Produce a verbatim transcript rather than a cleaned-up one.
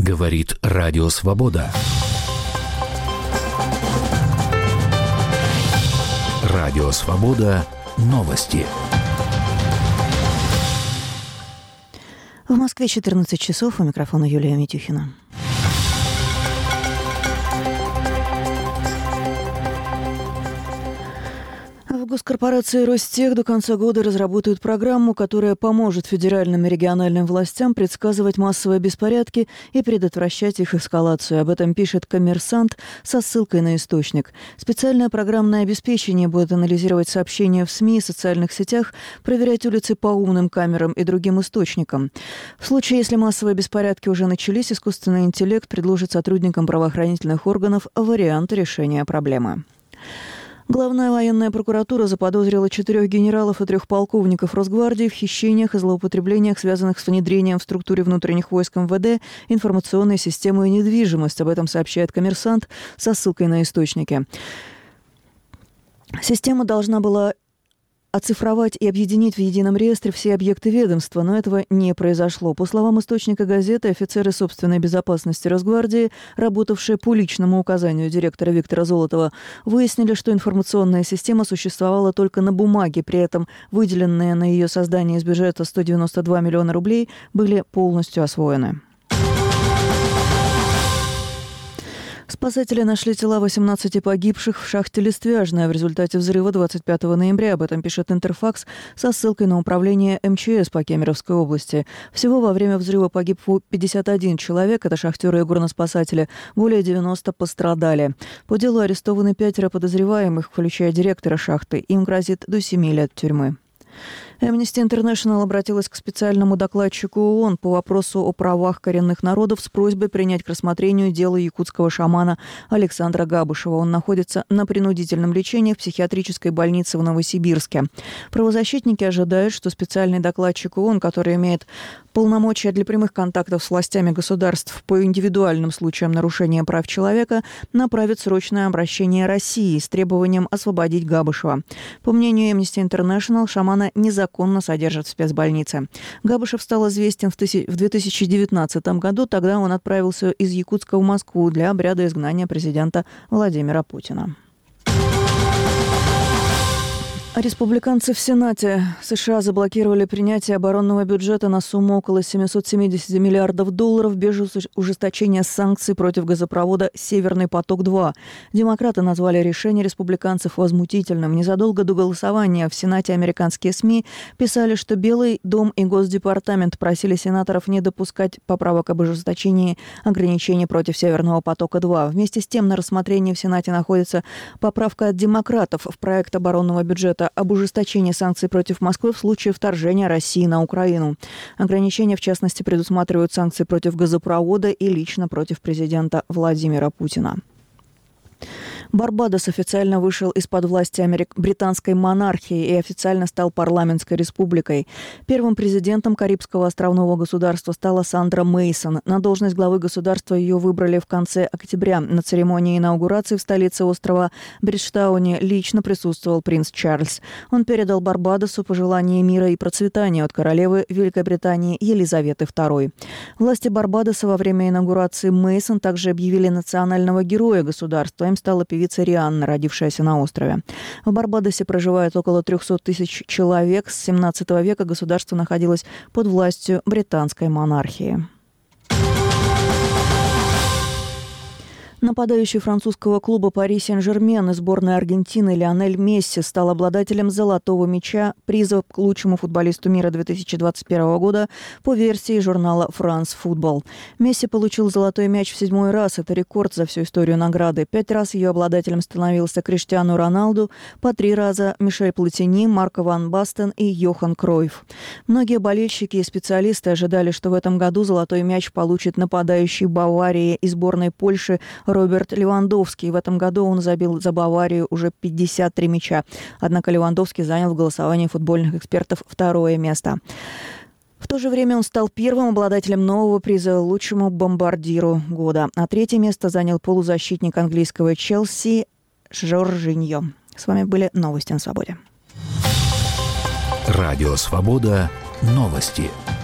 Говорит Радио Свобода. Радио Свобода. Новости. В Москве четырнадцать часов. У микрофона Юлия Митюхина. В госкорпорации «Ростех» до конца года разработают программу, которая поможет федеральным и региональным властям предсказывать массовые беспорядки и предотвращать их эскалацию. Об этом пишет «Коммерсант» со ссылкой на источник. Специальное программное обеспечение будет анализировать сообщения в СМИ и социальных сетях, проверять улицы по умным камерам и другим источникам. В случае, если массовые беспорядки уже начались, искусственный интеллект предложит сотрудникам правоохранительных органов варианты решения проблемы. Главная военная прокуратура заподозрила четырех генералов и трех полковников Росгвардии в хищениях и злоупотреблениях, связанных с внедрением в структуре внутренних войск эм вэ дэ информационной системы «Недвижимость». Об этом сообщает «Коммерсант» со ссылкой на источники. Система должна была оцифровать и объединить в едином реестре все объекты ведомства, но этого не произошло. По словам источника газеты, офицеры собственной безопасности Росгвардии, работавшие по личному указанию директора Виктора Золотова, выяснили, что информационная система существовала только на бумаге, при этом выделенные на ее создание из бюджета сто девяносто два миллиона рублей были полностью освоены. Спасатели нашли тела восемнадцати погибших в шахте «Листвяжная» в результате взрыва двадцать пятого ноября. Об этом пишет «Интерфакс» со ссылкой на управление эм че эс по Кемеровской области. Всего во время взрыва погиб пятьдесят один человек, это шахтеры и горноспасатели. Более девяноста пострадали. По делу арестованы пятеро подозреваемых, включая директора шахты. Им грозит до семи лет тюрьмы. Amnesty International обратилась к специальному докладчику ООН по вопросу о правах коренных народов с просьбой принять к рассмотрению дело якутского шамана Александра Габышева. Он находится на принудительном лечении в психиатрической больнице в Новосибирске. Правозащитники ожидают, что специальный докладчик ООН, который имеет полномочия для прямых контактов с властями государств по индивидуальным случаям нарушения прав человека, направит срочное обращение России с требованием освободить Габышева. По мнению Amnesty International, шамана незаконно содержат в спецбольнице. Габышев стал известен в две тысячи девятнадцатом году. Тогда он отправился из Якутска в Москву для обряда изгнания президента Владимира Путина. Республиканцы в Сенате США заблокировали принятие оборонного бюджета на сумму около семьсот семьдесят миллиардов долларов без ужесточения санкций против газопровода «Северный поток-два». Демократы назвали решение республиканцев возмутительным. Незадолго до голосования в Сенате американские СМИ писали, что Белый дом и Госдепартамент просили сенаторов не допускать поправок об ужесточении ограничений против «Северного потока-два». Вместе с тем на рассмотрении в Сенате находится поправка от демократов в проект оборонного бюджета об ужесточении санкций против Москвы в случае вторжения России на Украину. Ограничения, в частности, предусматривают санкции против газопровода и лично против президента Владимира Путина. Барбадос официально вышел из-под власти америк... британской монархии и официально стал парламентской республикой. Первым президентом Карибского островного государства стала Сандра Мейсон. На должность главы государства ее выбрали в конце октября. На церемонии инаугурации в столице острова Бриджтауне лично присутствовал принц Чарльз. Он передал Барбадосу пожелания мира и процветания от королевы Великобритании Елизаветы второй. Власти Барбадоса во время инаугурации Мейсон также объявили национального героя государства. Им стала певица Рианна, родившаяся на острове. В Барбадосе проживает около трехсот тысяч человек. С семнадцатого века государство находилось под властью британской монархии. Нападающий французского клуба «Пари Сен-Жермен» и сборной Аргентины Лионель Месси стал обладателем «Золотого мяча», приза к лучшему футболисту мира две тысячи двадцать первого года по версии журнала «France Football». Месси получил «Золотой мяч» в седьмой раз. Это рекорд за всю историю награды. Пять раз ее обладателем становился Криштиану Роналду, по три раза Мишель Платини, Марко ван Бастен и Йохан Кройф. Многие болельщики и специалисты ожидали, что в этом году «Золотой мяч» получит нападающий Баварии и сборной Польши Роберт Левандовский. В этом году он забил за Баварию уже пятьдесят три мяча. Однако Левандовский занял в голосовании футбольных экспертов второе место. В то же время он стал первым обладателем нового приза лучшему бомбардиру года. А третье место занял полузащитник английского Челси Жоржиньо. С вами были новости на Свободе. Радио Свобода. Новости.